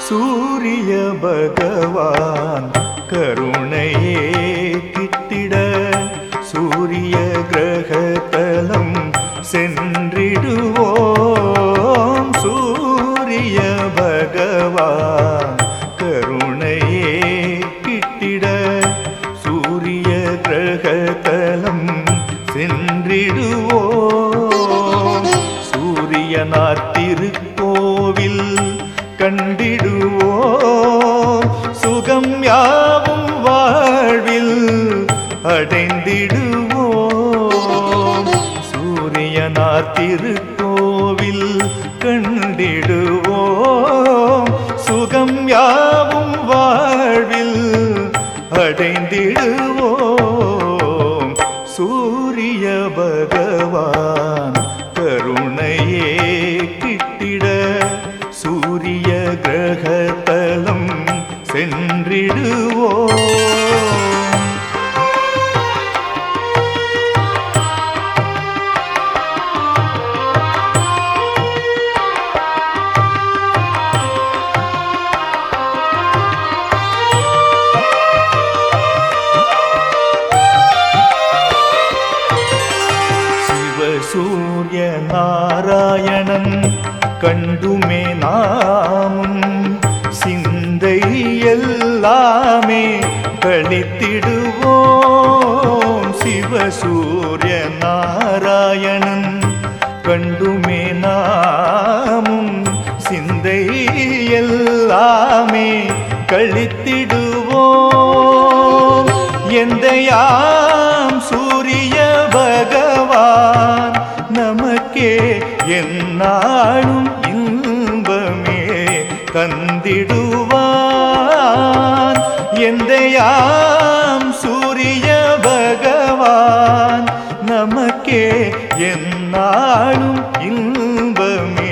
சூரிய பகவான் கருணையே கிட்டிட சூரிய கிரகத்தலம் சென்றிடுவோம். சூரிய பகவான் கருணையே கிட்டிட சூரிய கிரகத்தலம் சென்றிடுவோம். சூரியனார் திருக்கோவில் கண்டிடுவோம். சுகம் யாவும் வாழ்வில் அடைந்திடுவோம். சூரியனார் திருக்கோவில் கண்டிடுவோம். சுகம் யாவும் வாழ்வில் அடைந்திடுவோம். சூரிய பகவான் கருணையே கிட்டிட சூரிய கிரகத்தலம் சென்றிடுவோம். சூரிய நாராயணன் கண்டுமே நாமும் சிந்தை எல்லாமே கழித்திடுவோம். சிவசூரிய நாராயணன் கண்டுமே நாமும் சிந்தை எல்லாமே கழித்திடுவோம். எந்தையாம் சூரிய பகவான் நமக்கே எந்நாளும் இன்பமே தந்திடுவான். எந்தையாம் சூரிய பகவான் நமக்கே எந்நாளும் இன்பமே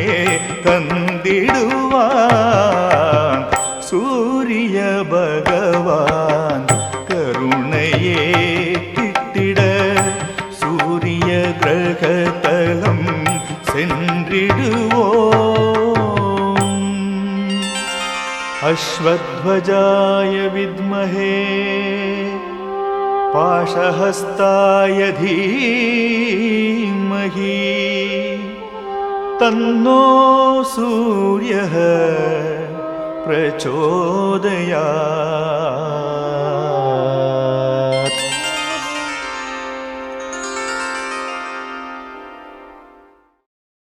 தந்திடுவான். சூரிய பகவான் கருணையே கிட்டிட சூரிய கிரகத்தலம் சென்றிடுவோம். அஸ்வத்வஜாய வித்மஹே பாஷஹஸ்தாய தீமஹி தன்னோ சூர்யः பிரச்சோதயாத்.